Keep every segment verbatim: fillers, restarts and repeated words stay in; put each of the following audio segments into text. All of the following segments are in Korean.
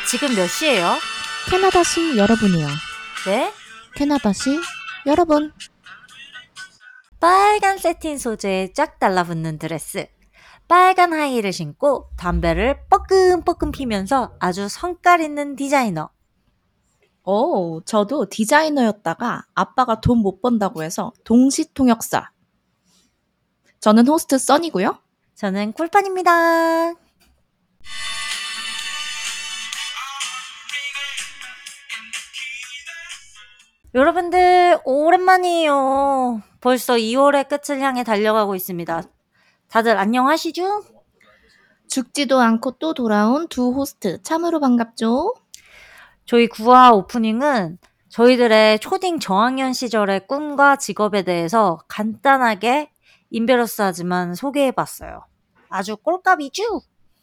지금 몇 시예요? 캐나다시 여러분이요. 네? 캐나다시 여러분. 빨간 세틴 소재에 쫙 달라붙는 드레스. 빨간 하이힐을 신고 담배를 뻐끔뻐끔 피면서 아주 성깔 있는 디자이너. 오, 저도 디자이너였다가 아빠가 돈 못 번다고 해서 동시통역사. 저는 호스트 써니고요. 저는 꿀판입니다. 여러분들 오랜만이에요. 벌써 이월의 끝을 향해 달려가고 있습니다. 다들 안녕하시죠? 죽지도 않고 또 돌아온 두 호스트 참으로 반갑죠? 저희 구화 오프닝은 저희들의 초딩 저학년 시절의 꿈과 직업에 대해서 간단하게 인베러스하지만 소개해봤어요. 아주 꼴값이죠?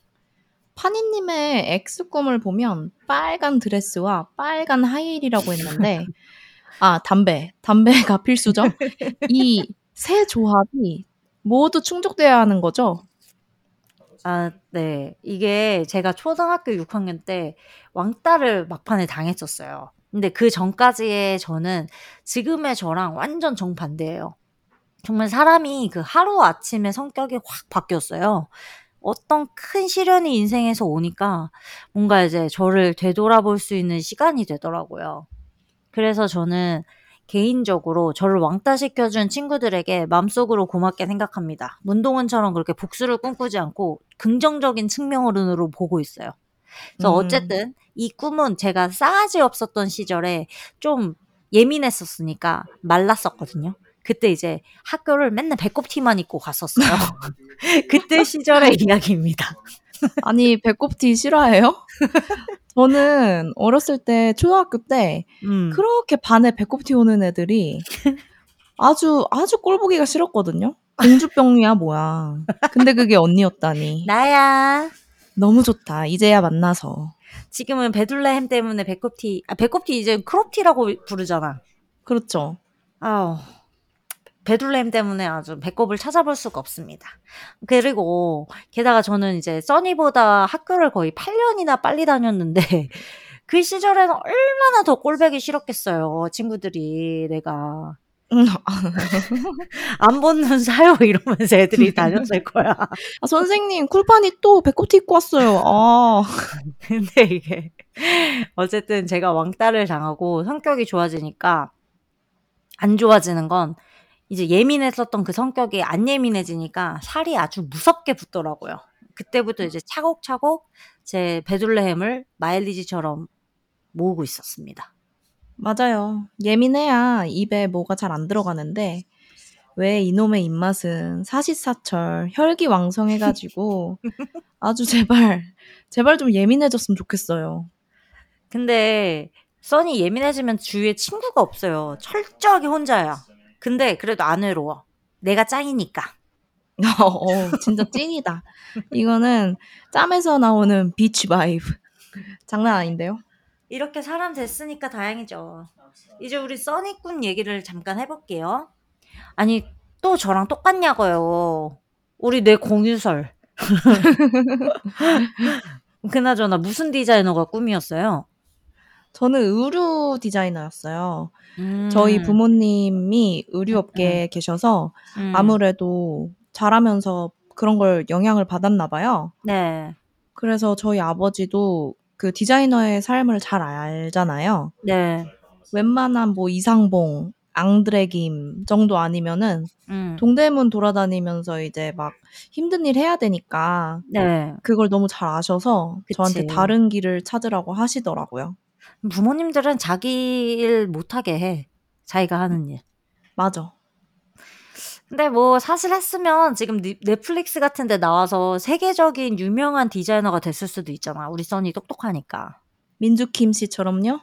파니님의 X꿈을 보면 빨간 드레스와 빨간 하이힐이라고 했는데 아, 담배. 담배가 필수죠? 이 세 조합이 모두 충족돼야 하는 거죠? 아, 네. 이게 제가 초등학교 육 학년 때 왕따를 막판에 당했었어요. 근데 그 전까지의 저는 지금의 저랑 완전 정반대예요. 정말 사람이 그 하루아침에 성격이 확 바뀌었어요. 어떤 큰 시련이 인생에서 오니까 뭔가 이제 저를 되돌아볼 수 있는 시간이 되더라고요. 그래서 저는 개인적으로 저를 왕따시켜준 친구들에게 마음속으로 고맙게 생각합니다. 문동은처럼 그렇게 복수를 꿈꾸지 않고 긍정적인 측면으로 보고 있어요. 그래서 음. 어쨌든 이 꿈은 제가 싸가지 없었던 시절에 좀 예민했었으니까 말랐었거든요. 그때 이제 학교를 맨날 배꼽티만 입고 갔었어요. 그때 시절의 이야기입니다. 아니, 배꼽티 실화예요? 저는 어렸을 때 초등학교 때 음. 그렇게 반에 배꼽티 오는 애들이 아주 아주 꼴 보기가 싫었거든요. 공주병이야 뭐야. 근데 그게 언니였다니. 나야. 너무 좋다. 이제야 만나서. 지금은 베들레헴 때문에 배꼽티, 아, 배꼽티 이제 크롭티라고 부르잖아. 그렇죠. 아우, 베들레헴 때문에 아주 배꼽을 찾아볼 수가 없습니다. 그리고 게다가 저는 이제 써니보다 학교를 거의 팔 년이나 빨리 다녔는데 그 시절에는 얼마나 더 꼴보기 싫었겠어요. 친구들이 내가. 안 보는 사요 이러면서 애들이 다녔을 거야. 아, 선생님 쿨판이 또 배꼽티 입고 왔어요. 아. 근데 이게 어쨌든 제가 왕따를 당하고 성격이 좋아지니까 안 좋아지는 건 이제 예민했었던 그 성격이 안 예민해지니까 살이 아주 무섭게 붙더라고요. 그때부터 이제 차곡차곡 제 베들레헴을 마일리지처럼 모으고 있었습니다. 맞아요. 예민해야 입에 뭐가 잘 안 들어가는데 왜 이놈의 입맛은 사시사철 혈기왕성해가지고 아주 제발 제발 좀 예민해졌으면 좋겠어요. 근데 써니 예민해지면 주위에 친구가 없어요. 철저하게 혼자야. 근데 그래도 안 외로워. 내가 짱이니까. 어, 진짜 찐이다. 이거는 짬에서 나오는 비치 바이브. 장난 아닌데요? 이렇게 사람 됐으니까 다행이죠. 이제 우리 써니꾼 얘기를 잠깐 해볼게요. 아니 또 저랑 똑같냐고요. 우리 내 공유설. 그나저나 무슨 디자이너가 꿈이었어요? 저는 의류 디자이너였어요. 음. 저희 부모님이 의류업계에 계셔서 음. 아무래도 잘하면서 그런 걸 영향을 받았나 봐요. 네. 그래서 저희 아버지도 그 디자이너의 삶을 잘 알잖아요. 네. 웬만한 뭐 이상봉, 앙드레김 정도 아니면은 음. 동대문 돌아다니면서 이제 막 힘든 일 해야 되니까 네. 그걸 너무 잘 아셔서 그치. 저한테 다른 길을 찾으라고 하시더라고요. 부모님들은 자기 일 못하게 해. 자기가 하는 일. 맞아. 근데 뭐 사실 했으면 지금 니- 넷플릭스 같은 데 나와서 세계적인 유명한 디자이너가 됐을 수도 있잖아. 우리 써니 똑똑하니까. 민주킴 씨처럼요?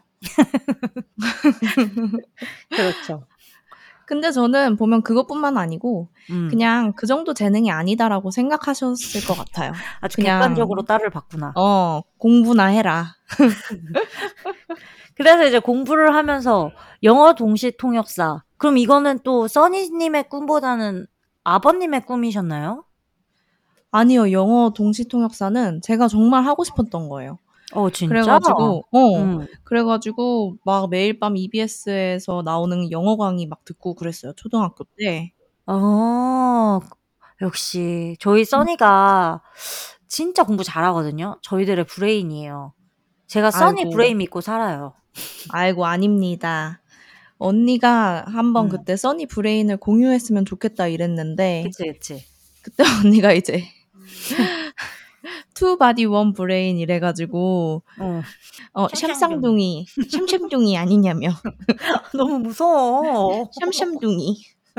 그렇죠. 근데 저는 보면 그것뿐만 아니고 음. 그냥 그 정도 재능이 아니다라고 생각하셨을 것 같아요. 아주 그냥 객관적으로 딸을 봤구나. 어, 공부나 해라. 그래서 이제 공부를 하면서 영어 동시 통역사. 그럼 이거는 또 써니님의 꿈보다는 아버님의 꿈이셨나요? 아니요, 영어 동시 통역사는 제가 정말 하고 싶었던 거예요. 어 그래 진짜? 가지고 어 음. 그래 가지고 막 매일 밤 이비에스에서 나오는 영어 강의 막 듣고 그랬어요, 초등학교 때. 어. 역시 저희 음. 써니가 진짜 공부 잘하거든요. 저희들의 브레인이에요. 제가 써니 아이고. 브레인 믿고 살아요. 아이고 아닙니다. 언니가 한번 음. 그때 써니 브레인을 공유했으면 좋겠다 이랬는데 그치, 그치. 그때 언니가 이제 two body one brain 이래 가지고 어. 어 샹샹둥이. 샴쌍둥이, 샴샴둥이 아니냐며. 너무 무서워. 샴샴둥이.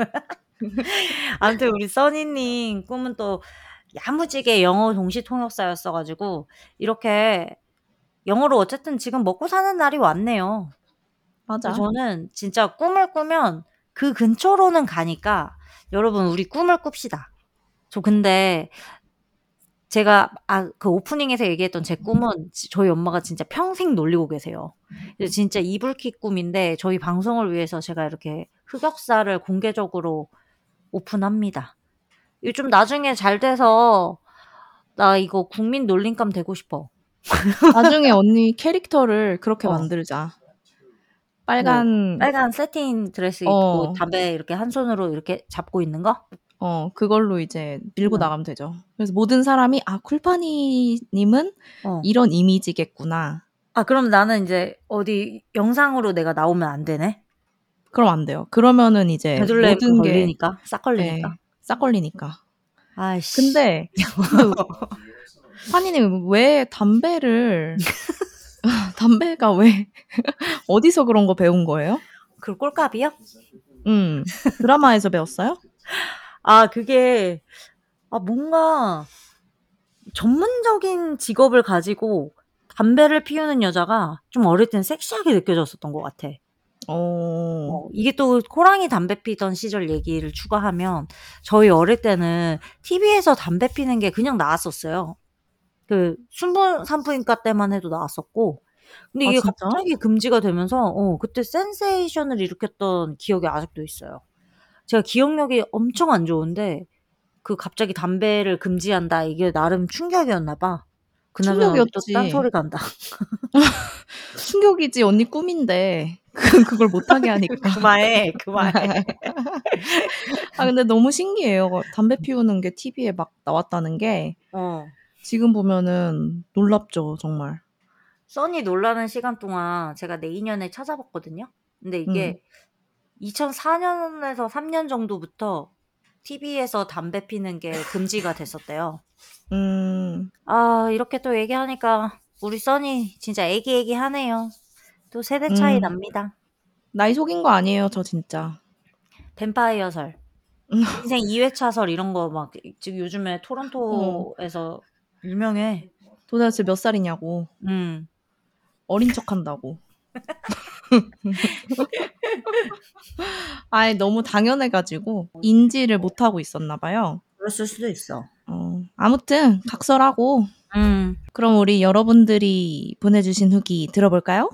아무튼 우리 써니님 꿈은 또 야무지게 영어 동시 통역사였어 가지고 이렇게 영어로 어쨌든 지금 먹고 사는 날이 왔네요. 그래서 맞아. 저는 진짜 꿈을 꾸면 그 근처로는 가니까 여러분 우리 꿈을 꿉시다. 저 근데 제가 아 그 오프닝에서 얘기했던 제 꿈은 지 저희 엄마가 진짜 평생 놀리고 계세요. 이제 진짜 이불킥 꿈인데 저희 방송을 위해서 제가 이렇게 흑역사를 공개적으로 오픈합니다. 이거 좀 나중에 잘 돼서 나 이거 국민 놀림감 되고 싶어. 나중에 언니 캐릭터를 그렇게 어. 만들자. 뭐 빨간 빨간 세틴 드레스 입고 어. 담배 이렇게 한 손으로 이렇게 잡고 있는 거? 어 그걸로 이제 밀고 응. 나가면 되죠. 그래서 모든 사람이 '아 쿨파니 님은 어. 이런 이미지겠구나.' 아 그럼 나는 인제 어디 영상으로 내가 나오면 안 되네? 그럼 안 돼요. 그러면은 이제 배들레 모든 게 걸리니까? 싹 걸리니까? 예. 싹 걸리니까. 아이씨. 근데 근데 파니님 왜 담배를 담배가 왜 어디서 그런 거 배운 거예요? 그 꼴값이요? 음. 드라마에서 배웠어요? 아 그게 아 뭔가 전문적인 직업을 가지고 담배를 피우는 여자가 좀 어릴 땐 섹시하게 느껴졌었던 것 같아. 어. 어 이게 또 호랑이 담배 피던 시절 얘기를 추가하면 저희 어릴 때는 티비에서 담배 피는 게 그냥 나왔었어요. 그 순부 산부인과 때만 해도 나왔었고 근데 아 이게 진짜? 갑자기 금지가 되면서 어 그때 센세이션을 일으켰던 기억이 아직도 있어요. 제가 기억력이 엄청 안 좋은데 그 갑자기 담배를 금지한다 이게 나름 충격이었나 봐. 그나저나 우리 또 충격이었지. 딴소리가 난다. 충격이지 언니 꿈인데 그 그걸 못하게 하니까. 그만해, 그만해. 아 근데 너무 신기해요. 담배 피우는 게 티비에 막 나왔다는 게. 어. 지금 보면은 놀랍죠 정말. 써니 놀라는 시간 동안 제가 내인년에 찾아봤거든요. 근데 음. 이게 이천사 년에서 삼 년 정도부터 티비에서 담배 피는 게 금지가 됐었대요. 음. 아 이렇게 또 얘기하니까 우리 써니 진짜 애기애기하네요. 또 세대 차이 음. 납니다. 나이 속인 거 아니에요 저 진짜. 뱀파이어설. 인생 이 회차설 이런 거 막 지금 요즘에 어. 토론토에서 유명해. 도대체 몇 살이냐고. 음. 어린 척한다고. 아이 너무 당연해 가지고 인지를 못하고 있었나 봐요. 그랬을 수도 있어. 어 아무튼 각설하고 음. 그럼 우리 여러분들이 보내주신 후기 들어볼까요?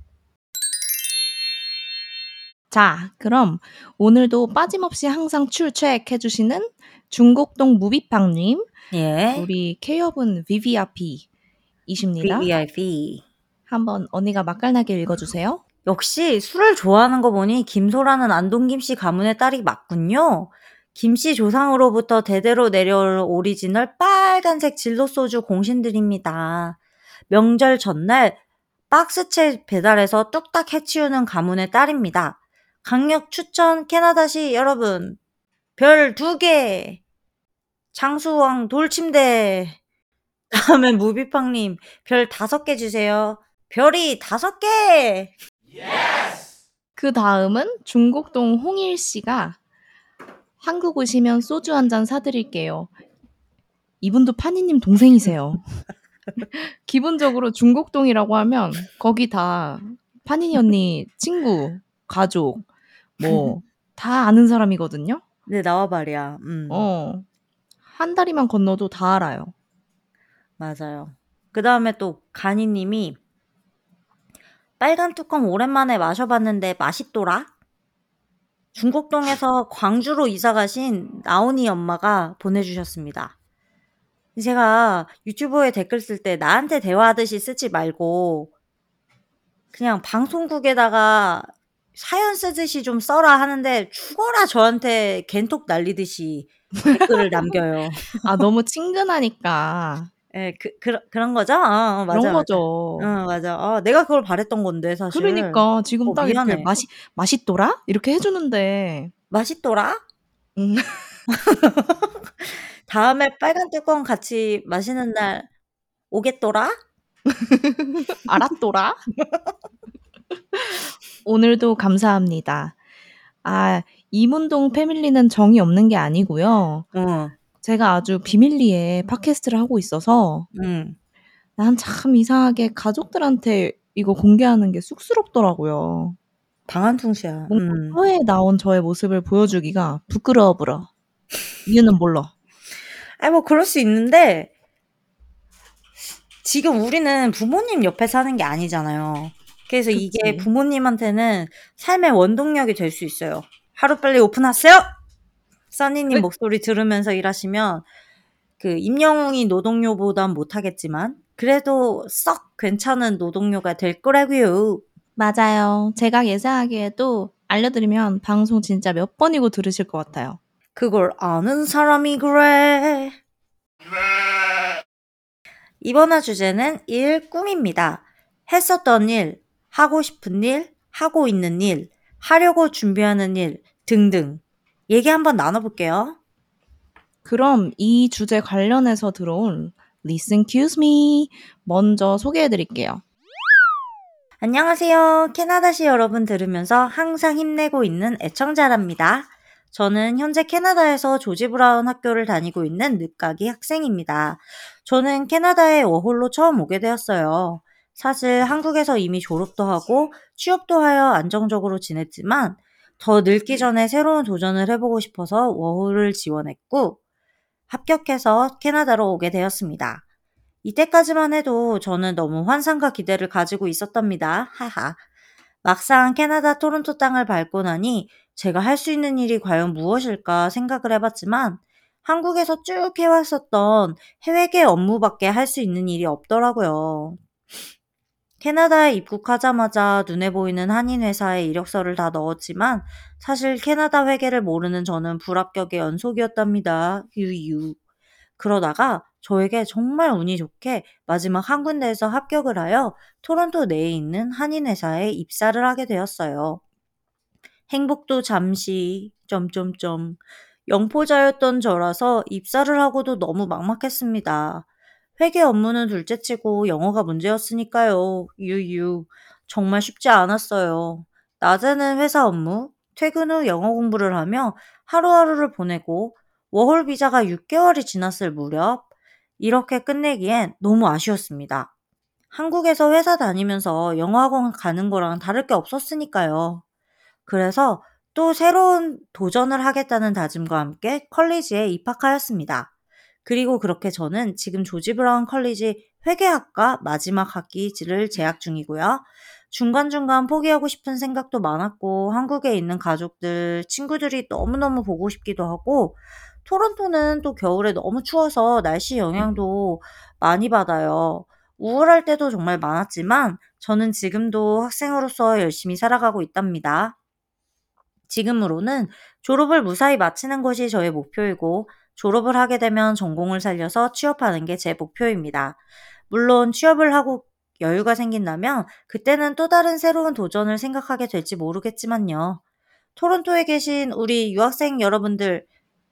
자 그럼 오늘도 빠짐없이 항상 출첵해 주시는 중곡동 무비팡님 예. 우리 케이업은 브이브이아이피이십니다. 브이브이아이피. 한번 언니가 맛깔나게 읽어주세요. 역시 술을 좋아하는 거 보니 김소라는 안동 김씨 가문의 딸이 맞군요. 김씨 조상으로부터 대대로 내려올 오리지널 빨간색 진로소주 공신드립니다. 명절 전날 박스채 배달해서 뚝딱 해치우는 가문의 딸입니다. 강력 추천 캐나다시 여러분 별 두 개 장수왕 돌침대 다음엔 무비팡님 별 다섯 개 주세요. 별이 다섯 개. 그 다음은 중곡동 홍일씨가 한국 오시면 소주 한 잔 사드릴게요. 이분도 파니님 동생이세요. 기본적으로 중곡동이라고 하면 거기 다 파니니 언니 친구, 가족 뭐 다 아는 사람이거든요. 네 나와 말이야. 음. 어. 한 다리만 건너도 다 알아요. 맞아요. 그다음에 또 가니 님이 빨간 뚜껑 오랜만에 마셔봤는데 맛있더라. 중곡동에서 광주로 이사 가신 나온이 엄마가 보내주셨습니다. 제가 유튜브에 댓글 쓸 때 나한테 대화하듯이 쓰지 말고 그냥 방송국에다가 사연 쓰듯이 좀 써라 하는데 죽어라 저한테 갠톡 날리듯이 댓글을 남겨요. 아 너무 친근하니까. 예. 그 그런 그런 거죠? 어어 그런 맞아, 맞아. 어 거죠. 맞아. 어 내가 그걸 바랐던 건데 사실. 그러니까 지금 어 딱 이렇게 미안해. "맛이 맛있더라?" 이렇게 해 주는데 맛있더라? 음. 다음에 빨간 뚜껑 같이 마시는 날 오겠더라? 알았더라? 오늘도 감사합니다. 아 이문동 패밀리는 정이 없는 게 아니고요. 어. 제가 아주 비밀리에 팟캐스트를 하고 있어서 음. 난 참 이상하게 가족들한테 이거 공개하는 게 쑥스럽더라고요. 방한통수야. 뭔가 음. 사회에 나온 저의 모습을 보여주기가 부끄러워 불어. 이유는 몰라. 아이 뭐 그럴 수 있는데 지금 우리는 부모님 옆에 사는 게 아니잖아요. 그래서 이게 그치. 부모님한테는 삶의 원동력이 될 수 있어요. "하루빨리 오픈하세요!" 써니님 그 목소리 들으면서 일하시면 그 임영웅이 노동요보단 못하겠지만 그래도 썩 괜찮은 노동요가 될 거라고요. 맞아요. 제가 예상하기에도 알려드리면 방송 진짜 몇 번이고 들으실 것 같아요. 그걸 아는 사람이 그래. 이번 화 주제는 일, 꿈입니다. 했었던 일, 하고 싶은 일, 하고 있는 일, 하려고 준비하는 일 등등 얘기 한번 나눠볼게요. 그럼 이 주제 관련해서 들어온 Listen Cues Me 먼저 소개해 드릴게요. 안녕하세요. 캐나다시 여러분 들으면서 항상 힘내고 있는 애청자랍니다. 저는 현재 캐나다에서 조지 브라운 학교를 다니고 있는 늦가기 학생입니다. 저는 캐나다에 워홀로 처음 오게 되었어요. 사실 한국에서 이미 졸업도 하고 취업도 하여 안정적으로 지냈지만 더 늙기 전에 새로운 도전을 해보고 싶어서 워홀을 지원했고 합격해서 캐나다로 오게 되었습니다. 이때까지만 해도 저는 너무 환상과 기대를 가지고 있었답니다. 하하. 막상 캐나다 토론토 땅을 밟고 나니 제가 할 수 있는 일이 과연 무엇일까 생각을 해봤지만 한국에서 쭉 해왔었던 해외계 업무밖에 할 수 있는 일이 없더라고요. 캐나다에 입국하자마자 눈에 보이는 한인 회사에 이력서를 다 넣었지만 사실 캐나다 회계를 모르는 저는 불합격의 연속이었답니다. 유유. 그러다가 저에게 정말 운이 좋게 마지막 한 군데에서 합격을 하여 토론토 내에 있는 한인 회사에 입사를 하게 되었어요. 행복도 잠시 점점점 영포자였던 저라서 입사를 하고도 너무 막막했습니다. 회계 업무는 둘째치고 영어가 문제였으니까요. 유유. 정말 쉽지 않았어요. 낮에는 회사 업무, 퇴근 후 영어 공부를 하며 하루하루를 보내고 워홀 비자가 육 개월이 지났을 무렵 이렇게 끝내기엔 너무 아쉬웠습니다. 한국에서 회사 다니면서 영어학원 가는 거랑 다를 게 없었으니까요. 그래서 또 새로운 도전을 하겠다는 다짐과 함께 컬리지에 입학하였습니다. 그리고 그렇게 저는 지금 조지 브라운 컬리지 회계학과 마지막 학기를 재학 중이고요. 중간중간 포기하고 싶은 생각도 많았고 한국에 있는 가족들, 친구들이 너무너무 보고 싶기도 하고 토론토는 또 겨울에 너무 추워서 날씨 영향도 많이 받아요. 우울할 때도 정말 많았지만 저는 지금도 학생으로서 열심히 살아가고 있답니다. 지금으로는 졸업을 무사히 마치는 것이 저의 목표이고 졸업을 하게 되면 전공을 살려서 취업하는 게 제 목표입니다. 물론 취업을 하고 여유가 생긴다면 그때는 또 다른 새로운 도전을 생각하게 될지 모르겠지만요. 토론토에 계신 우리 유학생 여러분들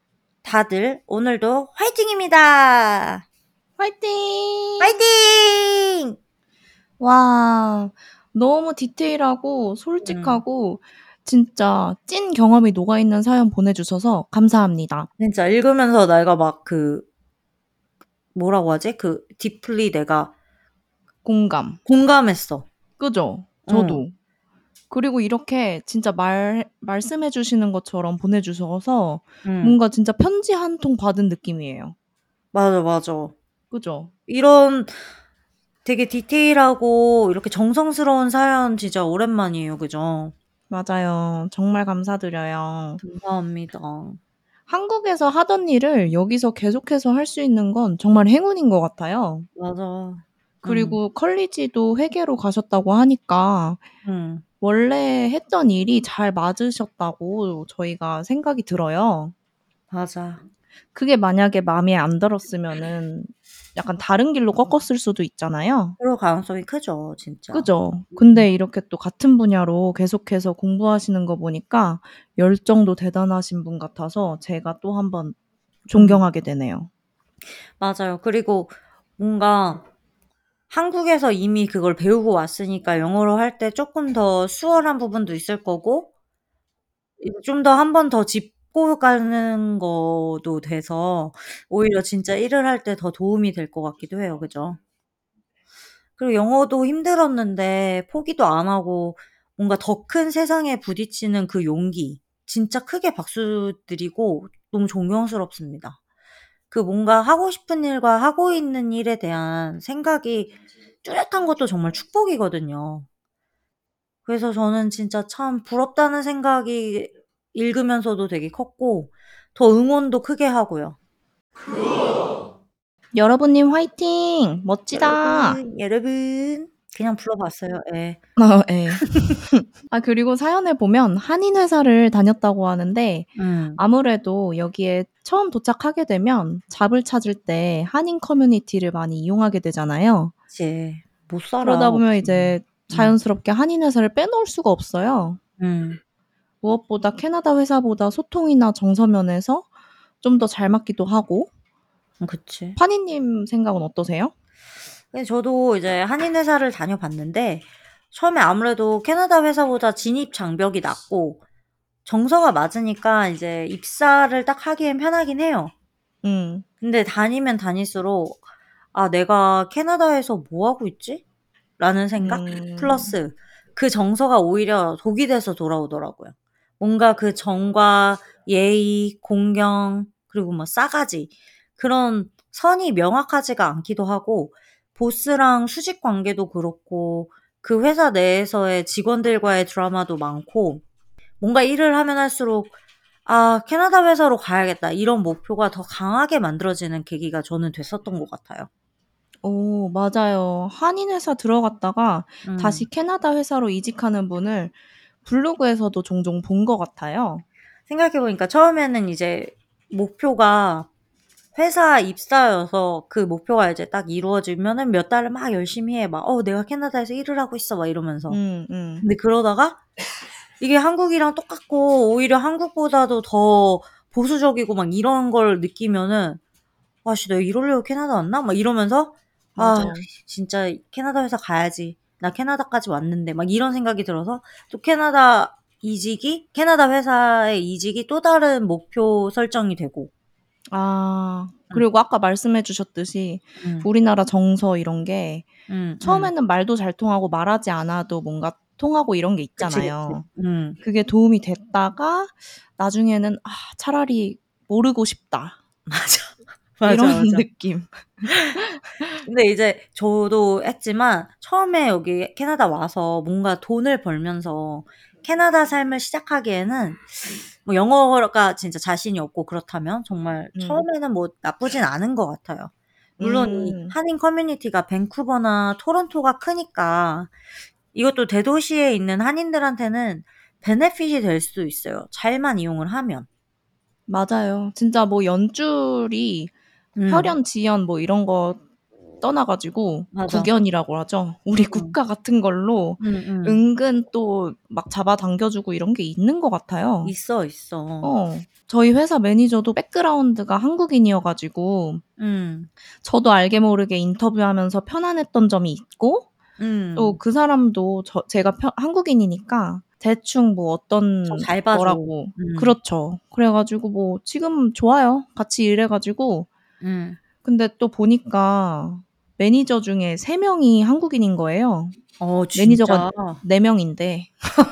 다들 오늘도 화이팅입니다. 화이팅! 화이팅! 와. 너무 디테일하고 음. 솔직하고 진짜 찐 경험이 녹아 있는 사연 보내 주셔서 감사합니다. 진짜 읽으면서 내가 막 그 뭐라고 하지? 그 딥플리 내가 공감. 공감했어. 그죠? 어. 저도. 그리고 이렇게 진짜 말 말씀해 주시는 것처럼 보내 주셔서 음. 뭔가 진짜 편지 한 통 받은 느낌이에요. 맞아, 맞아. 그죠? 이런 되게 디테일하고 이렇게 정성스러운 사연 진짜 오랜만이에요. 그죠? 맞아요. 정말 감사드려요. 감사합니다. 한국에서 하던 일을 여기서 계속해서 할 수 있는 건 정말 행운인 것 같아요. 맞아. 음. 그리고 컬리지도 회계로 가셨다고 하니까 음. 원래 했던 일이 잘 맞으셨다고 저희가 생각이 들어요. 맞아. 그게 만약에 마음에 안 들었으면은 약간 다른 길로 꺾었을 수도 있잖아요. 그럴 가능성이 크죠, 진짜. 그죠? 음. 근데 이렇게 또 같은 분야로 계속해서 공부하시는 거 보니까 열정도 대단하신 분 같아서 제가 또 한 번 음. 존경하게 되네요. 맞아요. 그리고 뭔가 한국에서 이미 그걸 배우고 왔으니까 영어로 할 때 쪼끔 더 수월한 부분도 있을 거고 이제 좀 더 한 번 더 짚고 가는 것도 돼서 오히려 진짜 일을 할 때 더 도움이 될 것 같기도 해요. 그죠? 그리고 영어도 힘들었는데 포기도 안 하고 뭔가 더 큰 세상에 부딪히는 그 용기 진짜 크게 박수 드리고 너무 존경스럽습니다. 그 뭔가 하고 싶은 일과 하고 있는 일에 대한 생각이 뚜렷한 것도 정말 축복이거든요. 그래서 저는 진짜 참 부럽다는 생각이 읽으면서도 되게 컸고 더 응원도 크게 하고요. 여러분님 화이팅! 멋지다! 여러분, 여러분 그냥 불러봤어요. 예. 어 예. 아 그리고 사연을 보면 한인 회사를 다녔다고 하는데 음. 아무래도 여기에 처음 도착하게 되면 잡을 찾을 때 한인 커뮤니티를 많이 이용하게 되잖아요. 그치. 못 살아 그러다 보면 없으면. 이제 음. 자연스럽게 한인 회사를 빼놓을 수가 없어요. 음. 무엇보다 캐나다 회사보다 소통이나 정서 면에서 좀 더 잘 맞기도 하고. 음 그치. 파니님 생각은 어떠세요? 네 저도 이제 한인 회사를 다녀봤는데 처음에 아무래도 캐나다 회사보다 진입 장벽이 낮고 정서가 맞으니까 이제 입사를 딱 하기엔 편하긴 해요. 음. 근데 다니면 다닐수록 '아 내가 캐나다에서 뭐 하고 있지?' 라는 생각 음. 플러스 그 정서가 오히려 독이 돼서 돌아오더라고요. 뭔가 그 정과 예의, 공경 그리고 뭐 싸가지 그런 선이 명확하지가 않기도 하고 보스랑 수직 관계도 그렇고 그 회사 내에서의 직원들과의 드라마도 많고 뭔가 일을 하면 할수록 '아 캐나다 회사로 가야겠다.' 이런 목표가 더 강하게 만들어지는 계기가 저는 됐었던 것 같아요. 어 맞아요. 한인 회사 들어갔다가 다시 음. 캐나다 회사로 이직하는 분을 블로그에서도 종종 본 것 같아요. 생각해 보니까 처음에는 이제 목표가 회사 입사여서 그 목표가 이제 딱 이루어지면은 몇 달을 막 열심히 해. 막 "어 내가 캐나다에서 일을 하고 있어." 막 이러면서. 음 음. 근데 그러다가 이게 한국이랑 똑같고 오히려 한국보다도 더 보수적이고 막 이런 걸 느끼면은 '아씨 내가 이러려고 캐나다 왔나?' 막 이러면서 '아 맞아요. 진짜 캐나다 회사 가야지. 나 캐나다까지 왔는데.' 막 이런 생각이 들어서 또 캐나다 이직이 캐나다 회사의 이직이 또 다른 목표 설정이 되고. 아 음. 그리고 아까 말씀해 주셨듯이 음. 우리나라 정서 이런 게 음 음. 처음에는 말도 잘 통하고 말하지 않아도 뭔가 통하고 이런 게 그치, 그치. 있잖아요. 음. 그게 도움이 됐다가 나중에는 '아 차라리 모르고 싶다.' 맞아. 이런 맞아, 맞아. 느낌. 근데 이제 저도 했지만 처음에 여기 캐나다 와서 뭔가 돈을 벌면서 캐나다 삶을 시작하기에는 뭐 영어가 진짜 자신이 없고 그렇다면 정말 음. 처음에는 뭐 나쁘진 않은 것 같아요. 물론 이 음. 한인 커뮤니티가 밴쿠버나 토론토가 크니까 이것도 대도시에 있는 한인들한테는 베네핏이 될 수도 있어요, 잘만 이용을 하면. 맞아요. 진짜 뭐 연줄이 음. 혈연, 지연 뭐 이런 거 떠나 가지고 맞아. 국연이라고 하죠. 우리 음. 국가 같은 걸로 음음. 은근 또 막 잡아당겨 주고 이런 게 있는 것 같아요. 있어, 있어. 어. 저희 회사 매니저도 백그라운드가 한국인이어 가지고 음. 저도 알게 모르게 인터뷰하면서 편안했던 점이 있고 또 음. 그 사람도 저 제가 펴 한국인이니까 대충 뭐 더 어떤 잘 봐 줘. 거라고 음. 그렇죠. 그래 가지고 뭐 지금 좋아요. 같이 일해 가지고. 음. 근데 또 보니까 매니저 중에 세 명이 한국인인 거예요. 어 매니저가 진짜? 네 명인데.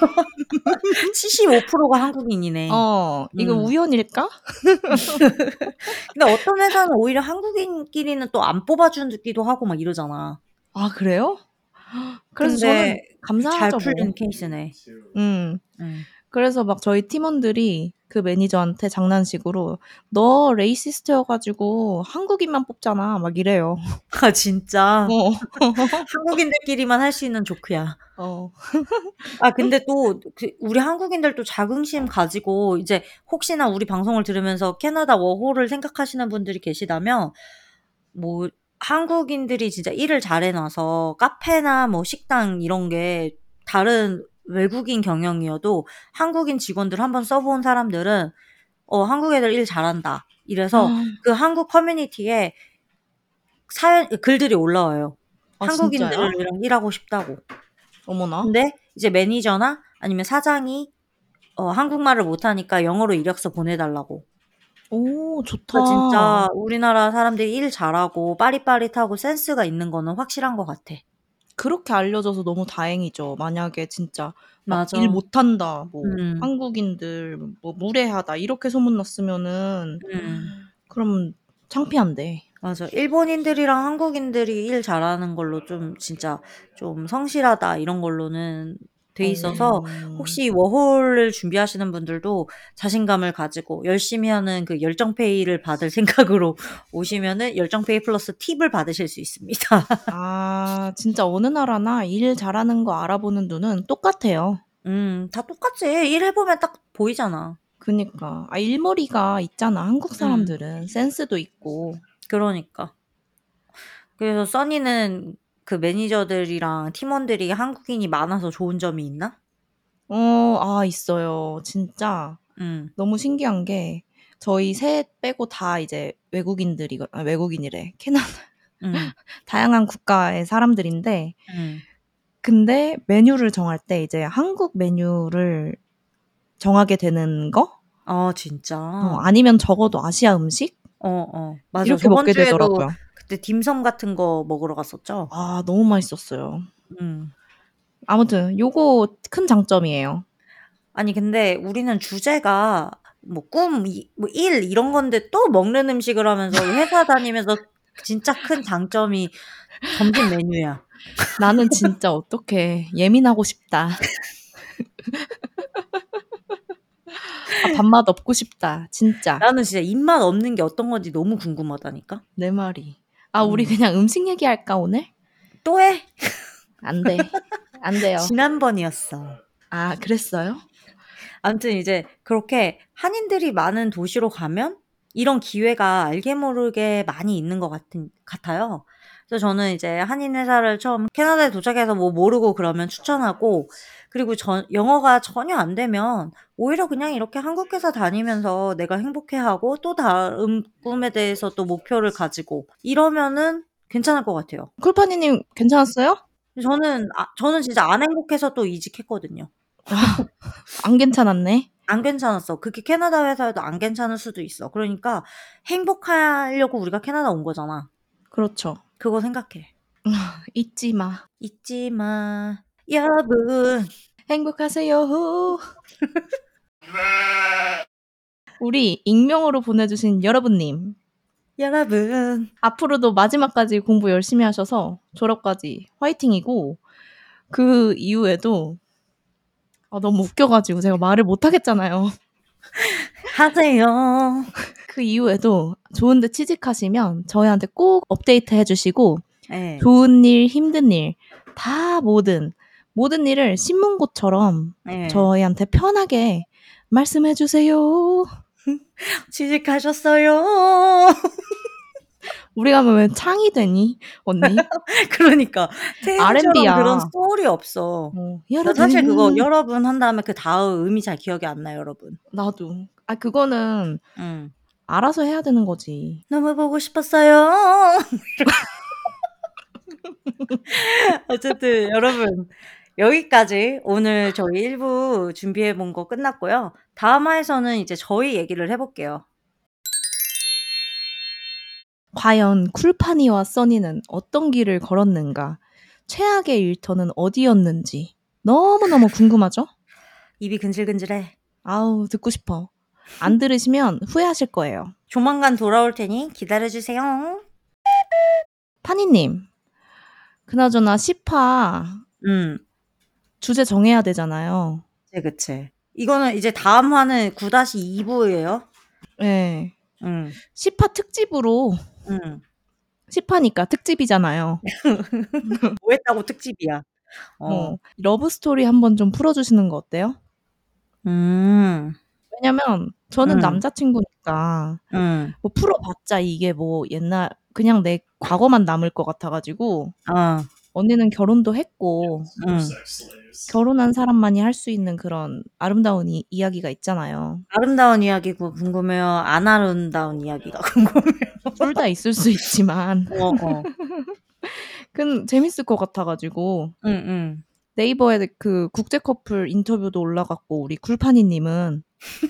칠십오 프로가 한국인이네. 어 이거 음. 우연일까? 근데 어떤 회사는 오히려 한국인끼리는 또 안 뽑아 주기도 하고 막 이러잖아. 아 그래요? 그래서 근데 저는 잘 감사하죠 뭐. 풀린 케이스네. 음. 음. 그래서 막 저희 팀원들이 그 매니저한테 장난식으로 너 레이시스트여가지고 한국인만 뽑잖아 막 이래요. 아 진짜? 어. 한국인들끼리만 할 수 있는 조크야. 어. 아 근데 또 그 우리 한국인들도 자긍심 가지고 이제 혹시나 우리 방송을 들으면서 캐나다 워홀을 생각하시는 분들이 계시다면 뭐 한국인들이 진짜 일을 잘해 놔서 카페나 뭐 식당 이런 게 다른 외국인 경영이어도 한국인 직원들 한번 써본 사람들은 어 한국 애들 일 잘한다. 이래서 그 한국 커뮤니티에 사연 글들이 올라와요. 아 진짜요? 한국인들이랑 일하고 싶다고. 어머나. 근데 이제 매니저나 아니면 사장이 어 한국말을 못하니까 영어로 이력서 보내달라고. 오 좋다. 그러니까 진짜 우리나라 사람들이 일 잘하고 빠릿빠릿하고 센스가 있는 거는 확실한 것 같아. 그렇게 알려져서 너무 다행이죠. 만약에 진짜 막 맞아. 일 못한다, 뭐 음. 한국인들 뭐 무례하다 이렇게 소문났으면은 음. 그럼 창피한데. 맞아. 일본인들이랑 한국인들이 일 잘하는 걸로 좀 진짜 좀 성실하다 이런 걸로는 돼 있어서 어. 혹시 워홀을 준비하시는 분들도 자신감을 가지고 열심히 하는 그 열정페이를 받을 생각으로 오시면은 열정페이 플러스 팁을 받으실 수 있습니다. 아 진짜 어느 나라나 일 잘하는 거 알아보는 눈은 똑같아요. 음. 다 똑같지. 일 해 보면 딱 보이잖아. 그니까. 아 일머리가 있잖아. 한국 음. 사람들은 센스도 있고. 그러니까. 그래서 써니는 그 매니저들이랑 팀원들이 한국인이 많아서 좋은 점이 있나? 어 아 있어요. 진짜 음. 너무 신기한 게 저희 셋 빼고 다 이제 외국인들이거 아 외국인이래. 캐나다 음. 다양한 국가의 사람들인데 음. 근데 메뉴를 정할 때 이제 한국 메뉴를 정하게 되는 거? 아 어 진짜? 아니면 적어도 아시아 음식? 어어. 맞아. 이렇게 저번 먹게 주에도 되더라고요. 그때 딤섬 같은 거 먹으러 갔었죠? 아 너무 맛있었어요. 음. 아무튼 요거 큰 장점이에요. 아니 근데 우리는 주제가 뭐 꿈 이 뭐 일 이런 건데 또 먹는 음식을 하면서 회사 다니면서 진짜 큰 장점이 점심 메뉴야. 나는 진짜 어떡해. 예민하고 싶다. 아 밥맛 없고 싶다. 진짜. 나는 진짜 입맛 없는 게 어떤 건지 너무 궁금하다니까. 내 말이. 아 우리 음. 그냥 음식 얘기할까 오늘? 또 해? 안 돼. 안 돼요. 지난번이었어. 아 그랬어요? 아무튼 이제 그렇게 한인들이 많은 도시로 가면 이런 기회가 알게 모르게 많이 있는 것 같은 같아요. 그래서 저는 이제 한인 회사를 처음 캐나다에 도착해서 뭐 모르고 그러면 추천하고 그리고 전 영어가 전혀 안 되면 오히려 그냥 이렇게 한국 회사 다니면서 내가 행복해하고 또 다음 꿈에 대해서 또 목표를 가지고 이러면은 괜찮을 것 같아요. 쿨파니님 괜찮았어요? 저는 아 저는 진짜 안 행복해서 또 이직했거든요. 아 안 괜찮았네. 안 괜찮았어. 그게 캐나다 회사여도 안 괜찮을 수도 있어. 그러니까 행복하려고 우리가 캐나다 온 거잖아. 그렇죠. 그거 생각해. 잊지 마. 잊지 마 여러분. 행복하세요. 우리 익명으로 보내주신 여러분님. 여러분. 앞으로도 마지막까지 공부 열심히 하셔서 졸업까지 화이팅이고 그 이후에도 아 너무 웃겨가지고 제가 말을 못하겠잖아요. 하세요. 그 이후에도 좋은 데 취직하시면 저희한테 꼭 업데이트 해주시고 예. 좋은 일, 힘든 일 다 모든 모든 일을 신문고처럼 예. 저희한테 편하게 말씀해 주세요. 취직하셨어요. 우리가 하면 왜 창이 되니 언니? 그러니까 태희처럼 그런 알앤비야. 소울이 없어. 어, 나 사실 그거 여러분. 여러분 한 다음에 그 다음 음이 잘 기억이 안 나요, 여러분. 나도. 아 그거는 응. 알아서 해야 되는 거지. 너무 보고 싶었어요. 어쨌든 여러분 여기까지 오늘 저희 일 부 준비해 본 거 끝났고요. 다음 화에서는 이제 저희 얘기를 해 볼게요. 과연 쿨파니와 써니는 어떤 길을 걸었는가? 최악의 일터는 어디였는지 너무너무 궁금하죠? 입이 근질근질해. 아우 듣고 싶어. 안 들으시면 후회하실 거예요. 조만간 돌아올 테니 기다려 주세요. 파니님, 그나저나 십 화 음. 주제 정해야 되잖아요. 그치, 그치. 이거는 이제 다음 화는 구 이 부예요. 네. 응. 십 화 특집으로. 응. 십 화니까 특집이잖아요. 뭐 했다고 특집이야. 어. 어. 러브 스토리 한번 좀 풀어주시는 거 어때요? 음. 왜냐면 저는 응. 남자친구니까 응. 뭐 풀어봤자 이게 뭐 옛날 그냥 내 과거만 남을 것 같아가지고. 어. 언니는 결혼도 했고 응. 결혼한 사람만이 할 수 있는 그런 아름다운 이, 이야기가 있잖아요. 아름다운 이야기가 궁금해요? 안 아름다운 이야기가 궁금해요? 둘 다 있을 수 있지만 어, 어. 그 재밌을 것 같아가지고. 응, 응. 네이버에 그 국제 커플 인터뷰도 올라갔고 우리 굴파니님은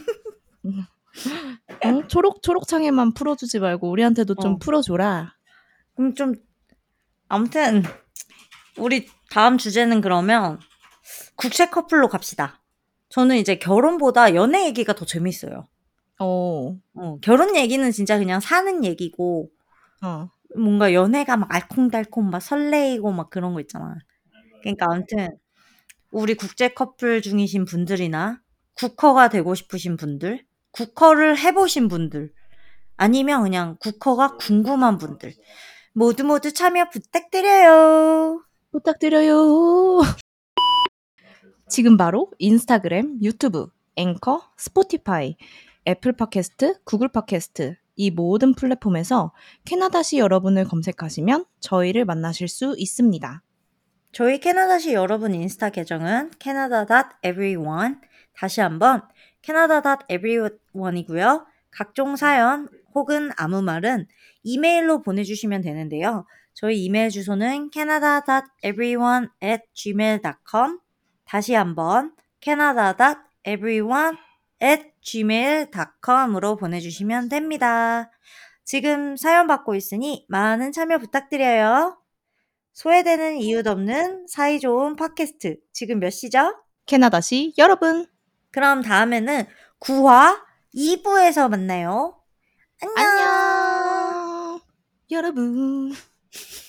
어? 초록 초록창에만 풀어주지 말고 우리한테도 좀 어. 풀어줘라. 그럼 좀 아무튼 우리 다음 주제는 그러면 국제 커플로 갑시다. 저는 이제 결혼보다 연애 얘기가 더 재밌어요. 어. 어, 결혼 얘기는 진짜 그냥 사는 얘기고 어. 뭔가 연애가 막 알콩달콩 막 설레이고 막 그런 거 있잖아. 그러니까 아무튼 우리 국제 커플 중이신 분들이나 국커가 되고 싶으신 분들, 국커를 해보신 분들, 아니면 그냥 국커가 궁금한 분들 모두 모두 참여 부탁드려요. 부탁드려요. 지금 바로 인스타그램, 유튜브, 앵커, 스포티파이, 애플 팟캐스트, 구글 팟캐스트 이 모든 플랫폼에서 캐나다시 여러분을 검색하시면 저희를 만나실 수 있습니다. 저희 캐나다시 여러분 인스타 계정은 canada.everyone 다시 한번 canada.everyone이고요. 각종 사연 혹은 아무 말은 이메일로 보내주시면 되는데요. 저희 이메일 주소는 canada.everyone at gmail.com 다시 한번 canada.everyone at gmail.com으로 보내주시면 됩니다. 지금 사연 받고 있으니 많은 참여 부탁드려요. 소외되는 이유도 없는 사이좋은 팟캐스트. 지금 몇 시죠? 캐나다시 여러분. 그럼 다음에는 구 화 이 부에서 만나요. 안녕. 안녕. 여러분.